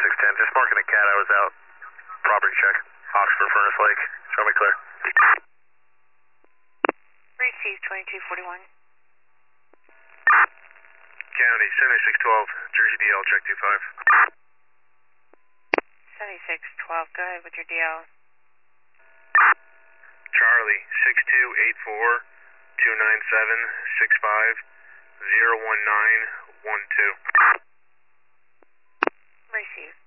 610. Just marking a cat. I was out. Property check. Oxford, Furnace Lake. Show me clear. Receive 2241. County, 7612. Jersey DL, check 25. 7612, go ahead with your DL. Charlie, 6284 297 65 019 12. Receive.